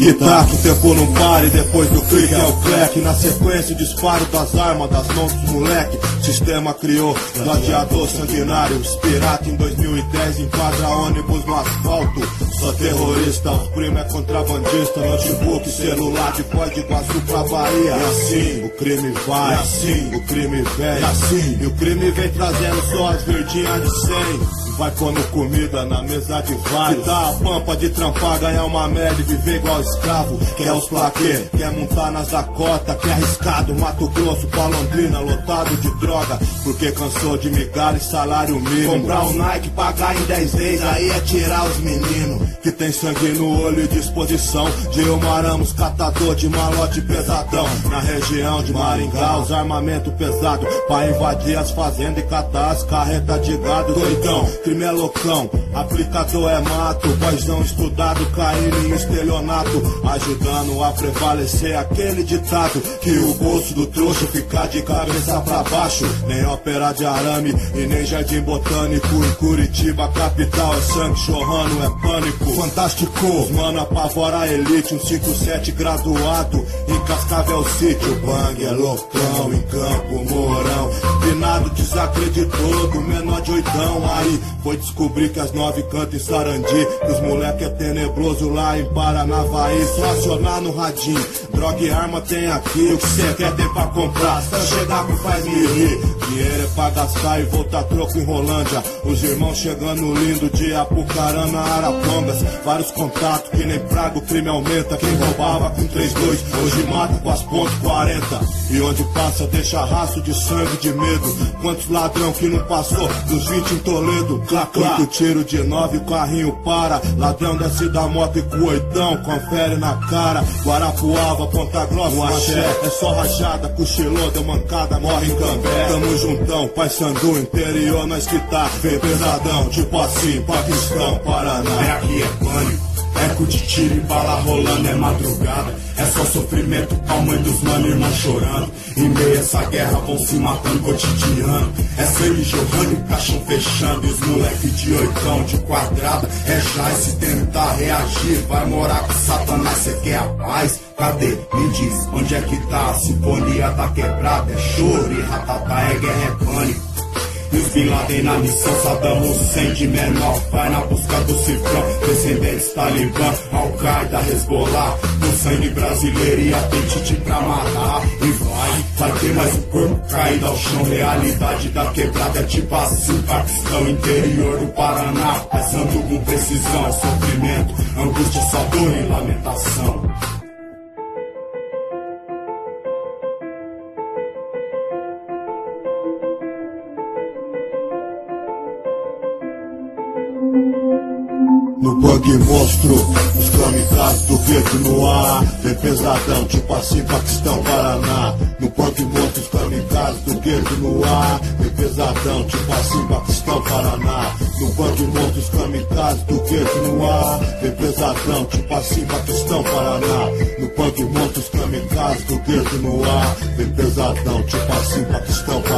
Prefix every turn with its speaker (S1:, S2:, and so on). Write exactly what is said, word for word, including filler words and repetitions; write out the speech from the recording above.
S1: tic-tac, o tempo não para e depois do clique é o clack. Na sequência, disparo das armas das mãos dos moleque. Sistema criou gladiador sanguinário. Os pirata em dois mil e dez enquadra ônibus no asfalto. Só terrorista, os primo é contrabandista. Notebook, celular de Foz de Iguaçu pra Bahia. E assim o crime vai, e assim o crime vem, e assim e o crime vem trazendo só as verdinhas de cem. Vai pondo comida na mesa de vários. Que dá a pampa de trampar, ganhar uma média e viver igual escravo. Quer os plaquê, quer montar nas Dakota. Quer arriscado, Mato Grosso, pra Londrina, lotado de droga. Porque cansou de migalha e salário mínimo. Comprar um Nike, pagar em dez vezes, aí é tirar os meninos. Que tem sangue no olho e disposição. Gilmar Ramos, catador de malote pesadão. Na região de Maringá, os armamento pesado. Pra invadir as fazendas e catar as carretas de gado. Doidão, crime é loucão, aplicador é mato. Boizão estudado, caindo em estelionato. Ajudando a prevalecer aquele ditado que o bolso do trouxa fica de cabeça pra baixo. Nem ópera de arame e nem jardim botânico. Em Curitiba, capital, é sangue chorrando, é pânico. Fantástico, mano, apavora a elite. Um cinco sete graduado em Cascavel City. O bang é loucão, em Campo Mourão. Finado desacreditou do menor de oitão. Aí foi descobrir que as nove cantam em Sarandi. Que os moleque é tenebroso lá em Paranavaí. Só acionar no radinho, droga e arma tem aqui. O que cê quer ter pra comprar, só chegar com faz me rir. Dinheiro é pra gastar e voltar troco em Rolândia. Os irmãos chegando lindo de Apucarana, Arapongas. Vários contatos que nem praga, o crime aumenta. Quem roubava com três dois, hoje mata com as pontos quarenta. E onde passa deixa rastro de sangue, de medo. Quantos ladrão que não passou dos vinte em Toledo. Clá, clá, o tiro de nove, o carrinho para. Ladrão desce da moto e com oitão, confere na cara. Guarapuava, Ponta Grossa, um axé. É só rachada, cochilou, deu mancada, morre em Cambé. Tamo juntão, Pai Sandu, interior, nós que tá. Vem pesadão, tipo assim, Paquistão, Paraná.
S2: É aqui, é pânico. Eco de tiro e bala rolando, é madrugada. É só sofrimento, a mãe dos mano, irmão chorando. Em meio a essa guerra vão se matando cotidiano. É sangue jorrando e caixão fechando. E os moleque de oitão, de quadrada. É já e se tentar reagir, vai morar com Satanás, cê quer a paz? Cadê? Me diz, onde é que tá? A sinfonia tá quebrada, é choro e ratatá, é guerra, é pânico. E os Bin Laden na missão, Saddam Hussein de menor, vai na busca do cifrão. Descendentes Talibã, Al-Qaeda, Hezbollah, no sangue brasileiro e apetite pra matar. E vai, vai ter mais um corpo caído ao chão. Realidade da quebrada é tipo assim, Paquistão, interior do Paraná. Passando com precisão, é sofrimento, angústia, só dor e lamentação.
S1: No bug monstro, os kamikazes do gueto no ar. Vem pesadão, tipo assim, Paquistão, Paraná. No bug monstro, os kamikazes do gueto no ar. Vem pesadão, tipo assim, Paquistão, Paraná. No bug monstro, os kamikazes do gueto no ar. Vem pesadão, tipo assim, Paquistão, Paraná. No bug monstro, os kamikazes do gueto no ar. Vem pesadão, tipo assim, Paquistão, Paraná.